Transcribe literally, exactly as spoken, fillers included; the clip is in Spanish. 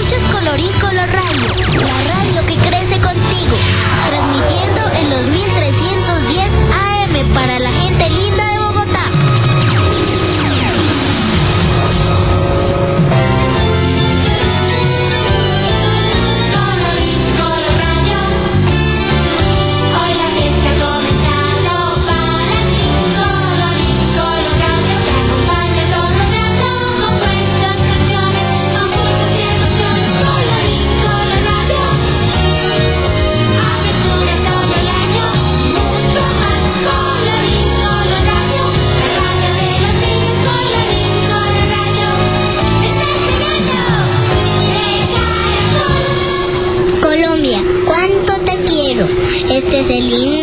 Escuchas Colorín Color Radio, la radio que crece contigo, transmitiendo en los mil trescientos diez A M para la gente linda de Bogotá. Colorín Color Radio, hoy la fiesta ha comenzado para ti. Colorín Color Radio te acompaña todo el rato con cuentos, canciones, concursos y emociones. Colorín Color Radio, aventuras todo el año, mucho más. Colorín Color Radio, la radio de los niños. Colorín Color Radio, está esperando de Caracol. Colombia, cuánto te quiero. Este es el himno